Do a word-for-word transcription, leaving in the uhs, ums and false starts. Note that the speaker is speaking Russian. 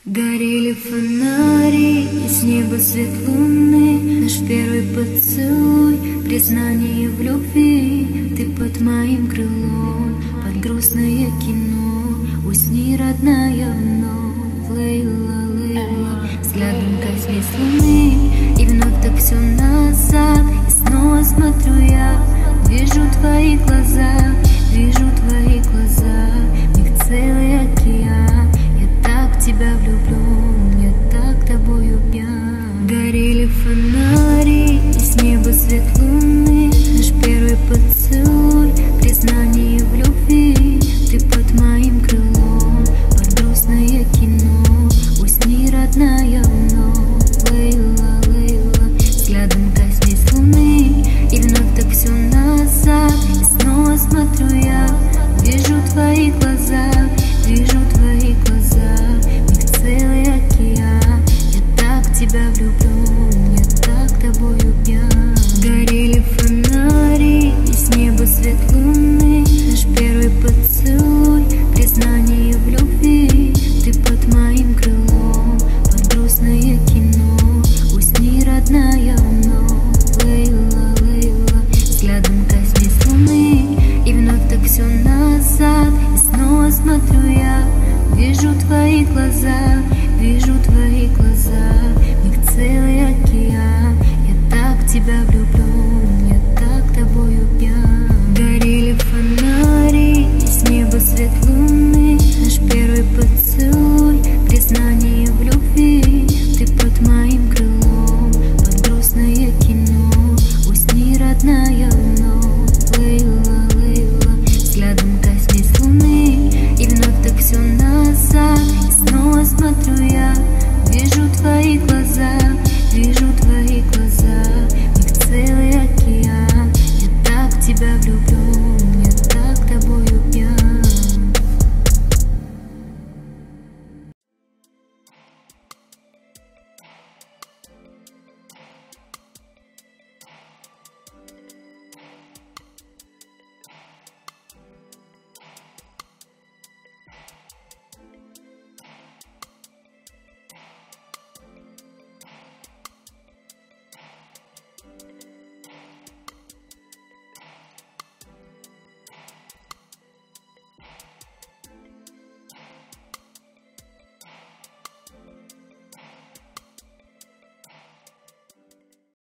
Горели фонари, и с неба свет луны. Наш первый поцелуй, признание в любви. Ты под моим крылом, под грустное кино. Усни, родная, вновь, Лейла, Лейла. Взглядом коснись луны, и вновь так все назад. И снова смотрю я, вижу твои глаза, вижу твои глаза. В них целый океан. Тебя влюблен, я так тобою пьян. Горели фонари, и с неба свет луны. Наш первый поцелуй, признание в любви. Ты под моим крылом, под грустное кино. Усни, родная, вновь, Лейла, Лейла. Взглядом коснись луны, и вновь так все назад. И снова смотрю я, вижу твои глаза, вижу твои глаза. Целый океан. Я так в тебя влюблен, я так тобою пьян. Горели фонари, и с неба свет луны. Наш первый поцелуй, признание в любви. Ты под моим крылом, под грустное кино. Усни, родная, вновь, Лейла, Лейла. Взглядом коснись луны, и вновь так все назад. И снова смотрю я, вижу твои глаза, вижу твои глаза. В них целый океан. Я так в тебя влюблен, я так тобою пьян.